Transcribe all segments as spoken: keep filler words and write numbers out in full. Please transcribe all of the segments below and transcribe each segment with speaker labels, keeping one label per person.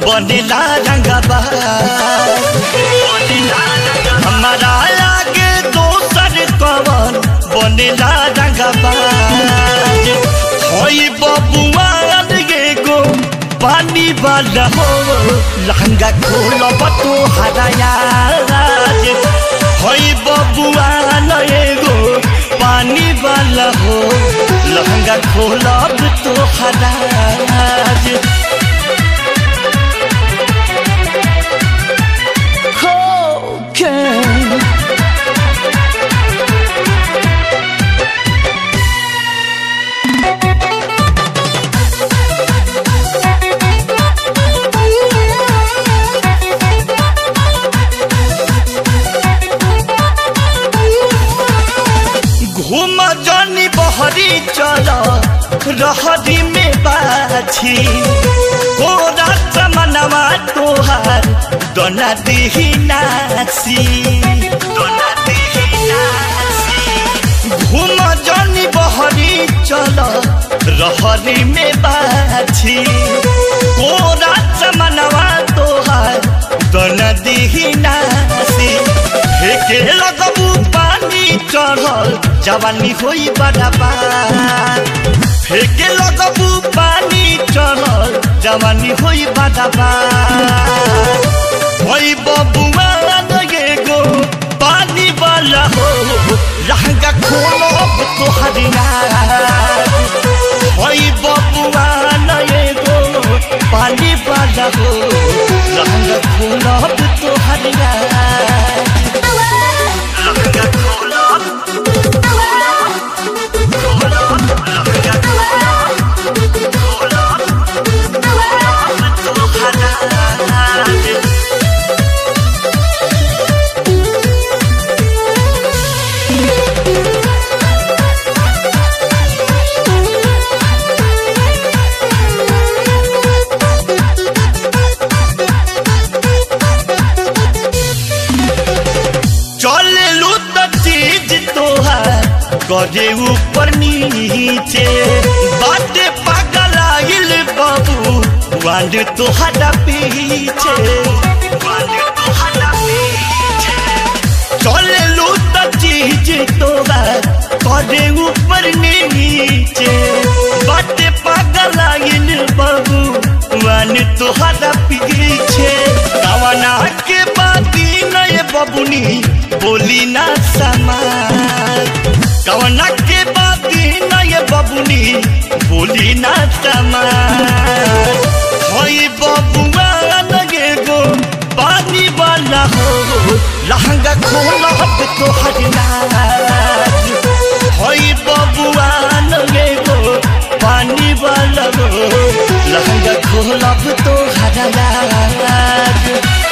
Speaker 1: बनेला रंगबा हमारा आगे दोसर कवन बनेला रंगबा होई बबुआ गो पानी वाला हो लहंगा खोलब तो हराया होई बबुआ गो पानी वाला हो लहंगा खोलब तो हराज घूम जानी बहरी चल रहरी में बाछी गोरा चमनवा तोहार दोना दिही नासी दोना दिही नासी घूम जानी बहरी चल रहरी में बाछी गोरा चमनवा तोहार दोना दिही नासी फेके लगबू पानी चढ़ल जवानी होई बड़ाबा फेके लगबू पानी चढ़ल जवानी होई बड़ाबा होई बबुआ गो पानी वाला हो लहंगा खोलब तो हरिया होई बबुआ गो पानी वाला हो लहंगा खोलब तो हरिया लहंगा खोलब गजे ऊपर नीचे बाटे पागल आइल बाबू वांड तो हटा पीछे वांड तो हटा पीछे चले लूट चीज तो गजे ऊपर नीचे बाटे पागल आइल बाबू वांड तो हटा पीछे कवना के बाती नए बबुनी बोली ना समाज कवना के बाती न ये बबुनी बोली ना समाज होई बबुआ गो पानी वाला हो लहंगा खोलब तो हरिनाज होई बबुआ गो पानी वाला हो लहंगा खोलब तो हरिनाज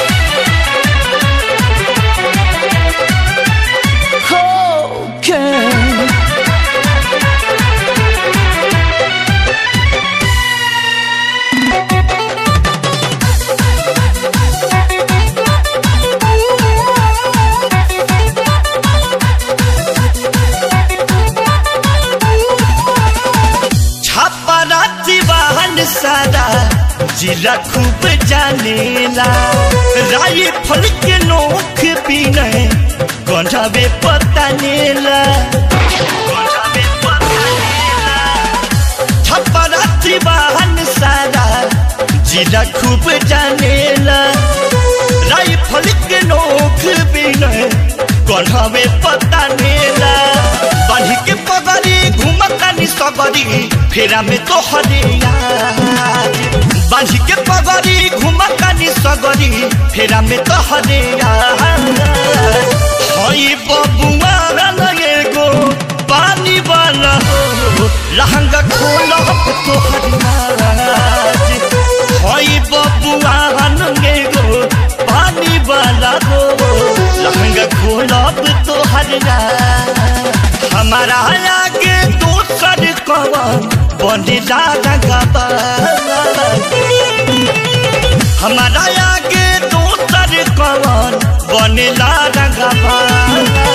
Speaker 1: सारा जिला खूब जानेला राई फल के नोख पीने गंजावे पता नेला गंजावे पता नेला छपरा त्रिवाहन सारा जिला खूब जानेला राई फल के नोख पीने गंजावे पता नेला बांधी के पगड़ी घूमतानी सगरी फेरा में तो हरिया बांधी के पगड़ी घूमतानी सगरी फेरा में तो हरिया होई बबुआ गो पानी वाला हो लहंगा खोलब तो हरिया होई बबुआ गो पानी वाला हो लहंगा खोलब तो हरिया हमारा आगे दोसर कवन बनेला रंगबा हमारा आगे दोसर कवन बनेला रंगबा